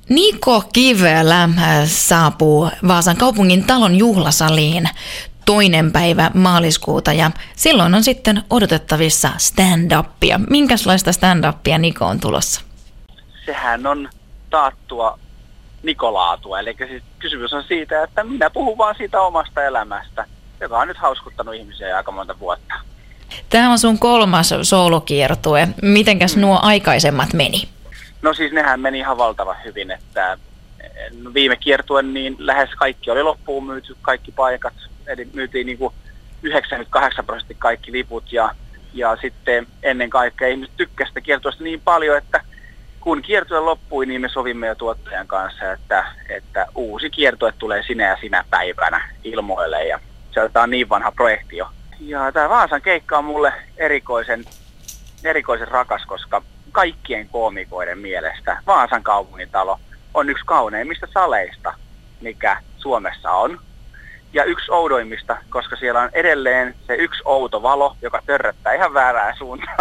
Niko Kivelä saapuu Vaasan kaupungin talon juhlasaliin 2. päivä maaliskuuta ja silloin on sitten odotettavissa stand-upia. Minkälaista stand-upia Niko on tulossa? Sehän on taattua Nikolaatua, eli siis kysymys on siitä, että minä puhun vaan siitä omasta elämästä, joka on nyt hauskuttanut ihmisiä aika monta vuotta. Tämä on sun 3. soolokiertue. Mitenkäs nuo aikaisemmat meni? No siis nehän meni ihan valtavan hyvin, että viime kiertuen niin lähes kaikki oli loppuun myyty, kaikki paikat, eli myytiin niin kuin 98% kaikki liput ja sitten ennen kaikkea ihmiset tykkäsivät sitä kiertueesta niin paljon, että kun kiertue loppui, niin me sovimme jo tuottajan kanssa, että uusi kiertue tulee sinä ja sinä päivänä ilmoille ja se on niin vanha projekti jo. Ja tämä Vaasan keikka on mulle erikoisen rakas, koska kaikkien koomikoiden mielestä Vaasan kaupungintalo on yksi kauneimmista saleista, mikä Suomessa on. Ja yksi oudoimmista, koska siellä on edelleen se yksi outo valo, joka törröttää ihan väärään suuntaan.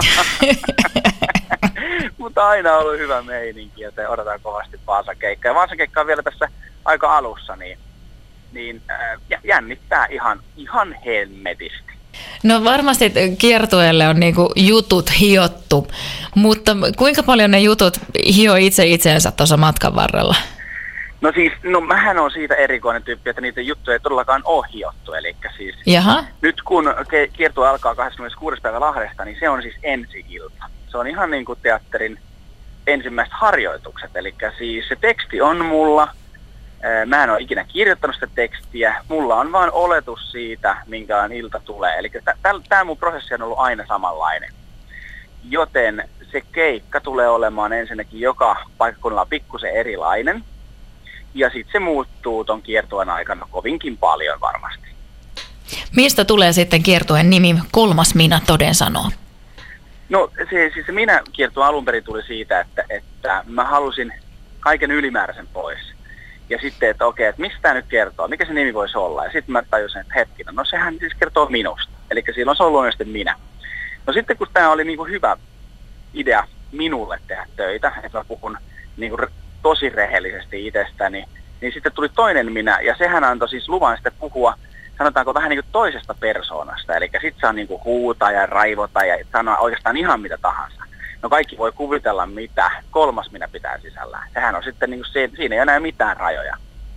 Mutta aina on ollut hyvä meininki, joten odotan kovasti Vaasan keikkaa. Ja Vaasan keikka on vielä tässä aika alussa, niin jännittää ihan hemmetisti. No varmasti kiertueelle on niinku jutut hiottu, mutta kuinka paljon ne jutut hio itseensä tuossa matkan varrella? No siis, mähän on siitä erikoinen tyyppi, että niitä juttuja ei todellakaan ole hiottu. Eli siis nyt kun kiertue alkaa 26. päivä Lahdesta, niin se on siis ensi-ilta. Se on ihan niin kuin teatterin ensimmäiset harjoitukset. Eli siis se teksti on mulla. Mä en ole ikinä kirjoittanut sitä tekstiä. Mulla on vaan oletus siitä, minkälainen ilta tulee. Eli tämä mun prosessi on ollut aina samanlainen. Joten se keikka tulee olemaan ensinnäkin joka paikkakunnalla pikkusen erilainen. Ja sitten se muuttuu ton kiertueen aikana kovinkin paljon varmasti. Mistä tulee sitten kiertueen nimi 3. minä toden sanoo? No se minä kiertue alun perin tuli siitä, että mä halusin kaiken ylimääräisen pois. Ja sitten, että okei, että mistä tämä nyt kertoo, mikä se nimi voisi olla. Ja sitten mä tajusin, että hetkinen, no sehän siis kertoo minusta. Eli silloin se on luonnollisesti minä. No sitten kun tämä oli niinku hyvä idea minulle tehdä töitä, että mä puhun niinku tosi rehellisesti itsestäni, niin sitten tuli toinen minä, ja sehän antoi siis luvan sitten puhua, sanotaanko vähän niin kuin toisesta persoonasta, eli sitten saa niin kuin huutaa ja raivota ja sanoa oikeastaan ihan mitä tahansa. No kaikki voi kuvitella mitä 3. minä pitää sisällään. Sehän on sitten niin kuin siinä ei enää mitään rajoja.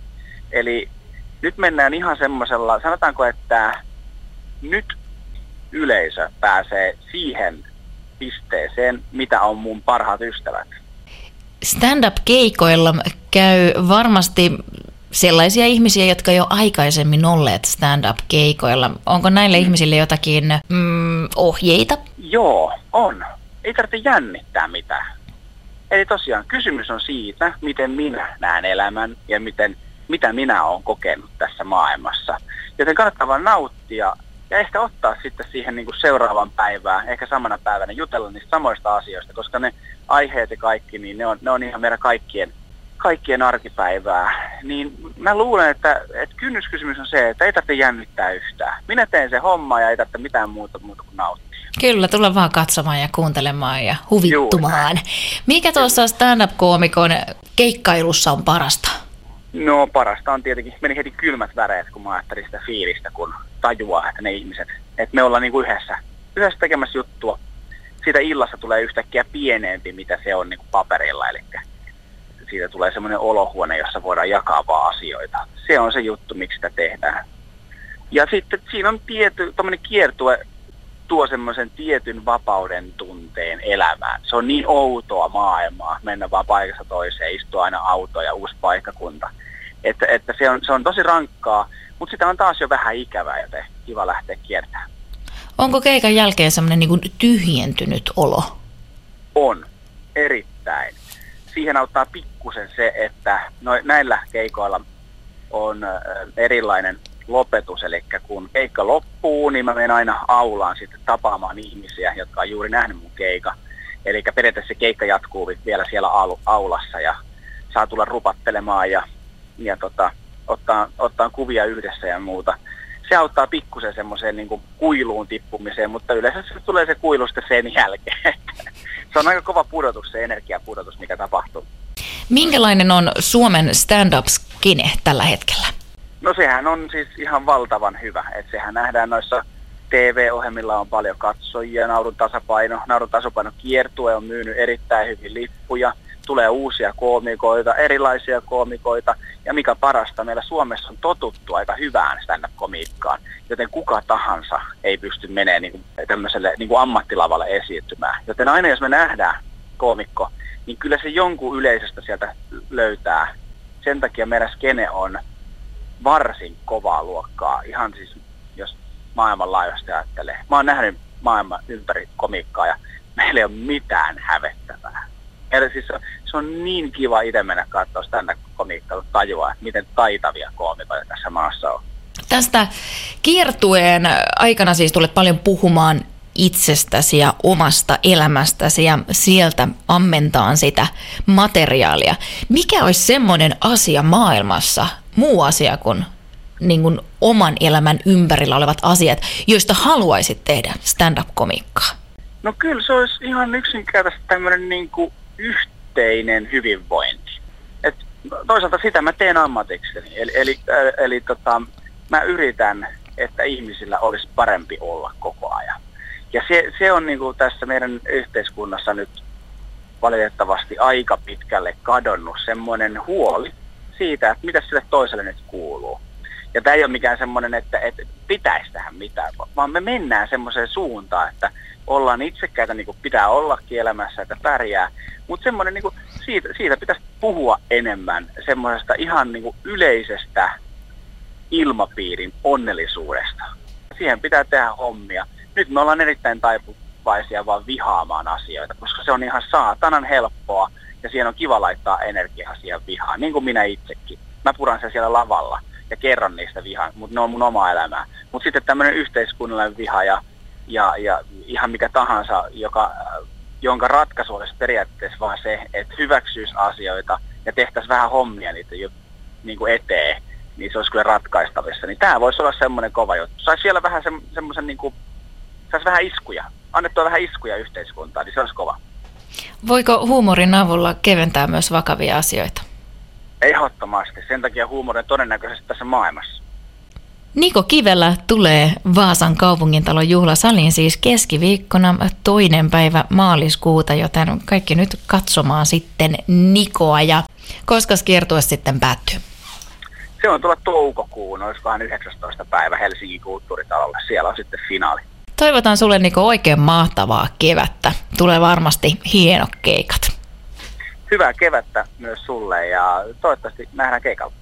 Eli nyt mennään ihan semmoisella, sanotaanko, että nyt yleisö pääsee siihen pisteeseen, mitä on mun parhaat ystävät. Stand-up-keikoilla käy varmasti sellaisia ihmisiä, jotka jo aikaisemmin olleet stand-up-keikoilla. Onko näille ihmisille jotakin ohjeita? Joo, on. Ei tarvitse jännittää mitään. Eli tosiaan kysymys on siitä, miten minä näen elämän ja mitä minä olen kokenut tässä maailmassa. Joten kannattaa vaan nauttia ja ehkä ottaa sitten siihen niin kuin seuraavan päivään, ehkä samana päivänä jutella niistä samoista asioista, koska ne aiheet ja kaikki, niin ne on ihan meidän kaikkien arkipäivää. Niin mä luulen, että kynnyskysymys on se, että ei tarvitse jännittää yhtään. Minä teen se homma ja ei tarvitse mitään muuta kuin nauttia. Kyllä, tulla vaan katsomaan ja kuuntelemaan ja huvittumaan. Mikä tuossa stand-up-koomikon keikkailussa on parasta? No parasta on tietenkin, meni heti kylmät väreet, kun mä ajattelin sitä fiilistä, kun tajuaa, että ne ihmiset, että me ollaan niin kuin yhdessä tekemässä juttua. Siitä illassa tulee yhtäkkiä pienempi, mitä se on niin kuin paperilla, eli siitä tulee semmoinen olohuone, jossa voidaan jakaa vaan asioita. Se on se juttu, miksi sitä tehdään. Ja sitten siinä on tämmöinen kiertue, tuo semmoisen tietyn vapauden tunteen elämään. Se on niin outoa maailmaa, mennä vaan paikasta toiseen, istua aina auto ja uusi paikkakunta. Että se on tosi rankkaa, mutta sitä on taas jo vähän ikävää, joten kiva lähteä kiertämään. Onko keikan jälkeen semmoinen niin kuin tyhjentynyt olo? On, erittäin. Siihen auttaa pikkusen se, että näillä keikoilla on erilainen lopetus, eli kun keikka loppuu, niin mä menen aina aulaan sitten tapaamaan ihmisiä, jotka on juuri nähnyt mun keika. Eli periaatteessa se keikka jatkuu vielä siellä aulassa ja saa tulla rupattelemaan ja ottaa kuvia yhdessä ja muuta. Se auttaa pikkusen semmoiseen niin kuin kuiluun tippumiseen, mutta yleensä se tulee se kuilu sitten sen jälkeen. Se on aika kova pudotus, se energiapudotus, mikä tapahtuu. Minkälainen on Suomen stand-up-skene tällä hetkellä? No sehän on siis ihan valtavan hyvä. Että sehän nähdään noissa TV-ohjelmilla on paljon katsojia, Naurun tasapaino kiertue on myynyt erittäin hyvin lippuja. Tulee uusia koomikoita, erilaisia koomikoita, ja mikä parasta, meillä Suomessa on totuttu aika hyvään stand-up-komiikkaan, joten kuka tahansa ei pysty menemään tämmöiselle ammattilavalle esiintymään. Joten aina jos me nähdään koomikko, niin kyllä se jonkun yleisöstä sieltä löytää. Sen takia meidän skene on varsin kovaa luokkaa, ihan siis jos maailmanlaajuisesti ajattelee. Mä oon nähnyt maailman ympäri komiikkaa ja meillä ei ole mitään hävettävää. Eli siis se on niin kiva itse mennä katsoa stand-up-komiikkaa, kun tajuaa, miten taitavia koomikoita tässä maassa on. Tästä kiertueen aikana siis tulet paljon puhumaan itsestäsi ja omasta elämästäsi ja sieltä ammentaan sitä materiaalia. Mikä olisi semmoinen asia maailmassa, muu asia kuin oman elämän ympärillä olevat asiat, joista haluaisit tehdä stand-up-komiikkaa? No kyllä se olisi ihan yksinkertaisesti tämmöinen yhteinen hyvinvointi. Et toisaalta sitä mä teen ammatikseni. Eli mä yritän, että ihmisillä olisi parempi olla koko ajan. Ja se on tässä meidän yhteiskunnassa nyt valitettavasti aika pitkälle kadonnut semmoinen huoli siitä, että mitä sille toiselle nyt kuuluu. Ja tämä ei ole mikään semmoinen, että pitäisi tähän mitään, vaan me mennään semmoiseen suuntaan, että ollaan itsekkäitä niin kuin pitää ollakin elämässä, että pärjää. Mutta semmoinen, niin kuin, siitä pitäisi puhua enemmän, semmoisesta ihan niin kuin yleisestä ilmapiirin onnellisuudesta. Siihen pitää tehdä hommia. Nyt me ollaan erittäin taipuvaisia vaan vihaamaan asioita, koska se on ihan saatanan helppoa ja siihen on kiva laittaa energiaa siihen vihaan, niin kuin minä itsekin. Mä puran sen siellä lavalla ja kerron niistä vihaa, mutta ne on mun oma elämää. Mutta sitten tämmöinen yhteiskunnallinen viha ja ihan mikä tahansa, jonka ratkaisu olisi periaatteessa vaan se, että hyväksyisi asioita ja tehtäisiin vähän hommia niitä niin kuin eteen, niin se olisi kyllä ratkaistavissa. Niin tämä voisi olla semmoinen kova juttu. Saisi siellä vähän semmoisen, saisi vähän iskuja, annettua vähän iskuja yhteiskuntaan, niin se olisi kova. Voiko huumorin avulla keventää myös vakavia asioita? Ehdottomasti. Sen takia huumori on todennäköisesti tässä maailmassa. Niko Kivelä tulee Vaasan kaupungintalon juhlasaliin siis keskiviikkona 2. päivä maaliskuuta, joten kaikki nyt katsomaan sitten Nikoa. Ja koska kiertue sitten päättyy? Se on tuolla toukokuun, olisikohan 19. päivä Helsingin kulttuuritalolle. Siellä on sitten finaali. Toivotan sulle Niko oikein mahtavaa kevättä. Tulee varmasti hienot keikat. Hyvää kevättä myös sulle ja toivottavasti nähdään keikalla.